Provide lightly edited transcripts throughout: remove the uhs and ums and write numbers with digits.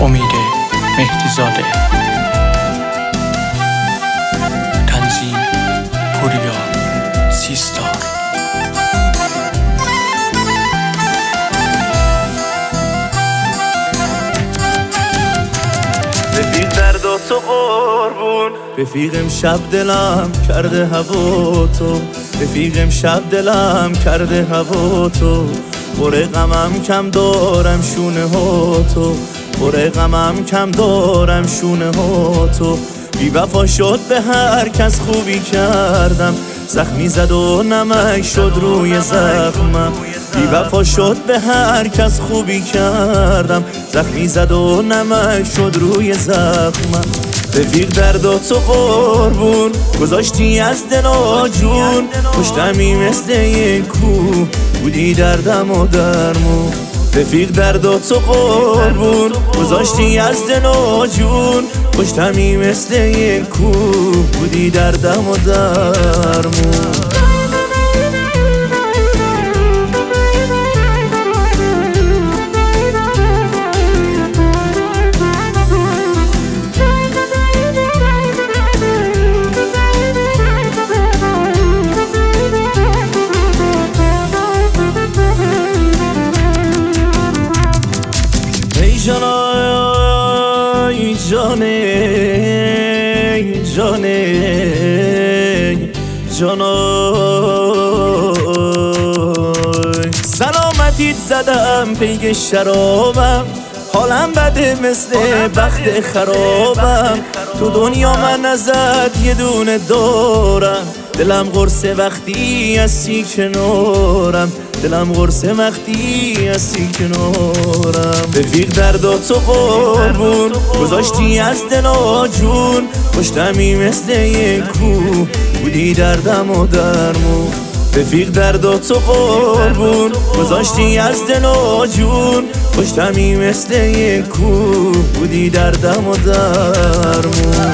امید مهدیزاده. تنظیم پوریا سیستار. رفیق درد و تو قربون، رفیق امشب دلم کرده هوا تو، رفیق امشب دلم کرده هوا تو. بره غمم کم دارم شونه ها تو، بره غمم کم دارم شونه ها تو. بی وفا شد به هر کس خوبی کردم، زخمی زد و نمک شد روی زخمم. بی وفا شد به هر کس خوبی کردم، زخمی زد و نمک شد روی زخمم. رفیق درد و تو قربون، گذاشتی از دل و جون، پشتمی مثل یک کوه بودی دردم و درمون. رفیق درد و تو قربون، گذاشتی از دل و جون، پشتمی مثل یک کوه بودی دردم و درمون. جانای جانای جانای جانای سلامتیت زدم پیک شرابم، حالم بده مثل بخت خرابم. تو دنیا من ازت یه دونه دارم، دلم قرصه وقتی هستی کنارم، دلم قرصه وقتی هستی کنارم. رفیق درد و تو قربون، گذاشتی از دل و جون، پشتمی مثل یک کوه بودی دردم و درمون. رفیق درد و تو قربون، گذاشتی از دل و جون، پشتمی مثل یک کوه بودی دردم و درمون.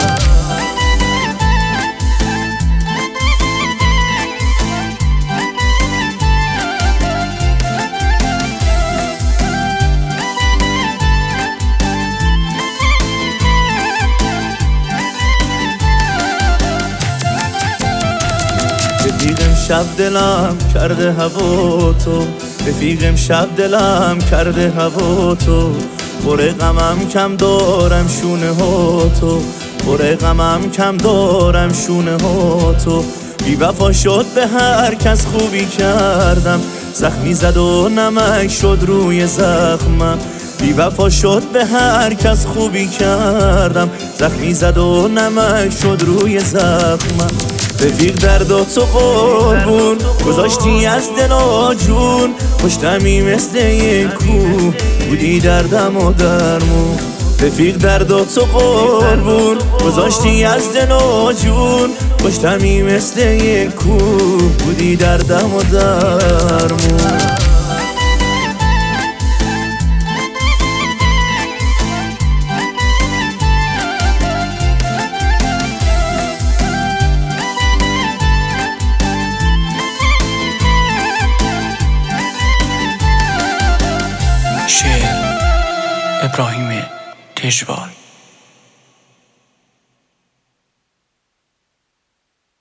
رفیق امشب دلم کرده هوا تو، رفیق امشب دلم کرده هوا تو. بره غمم کم دارم شونه ها تو، بره غمم کم دارم شونه ها تو. بی وفا شد به هر کس خوبی کردم، زخمی زد و نمک شد روی زخمم. بی وفا شد به هر کس خوبی کردم، زخمی زد و نمک شد روی زخمم. رفیق درد و تو قربون، گذاشتی از دل و جون، پشتمی مثل یک کوه بودی دردم و درمون. رفیق درد و تو قربون، گذاشتی از دل و جون، پشتمی مثل یک کوه بودی دردم و درمون. شعر ابراهیم دژوال.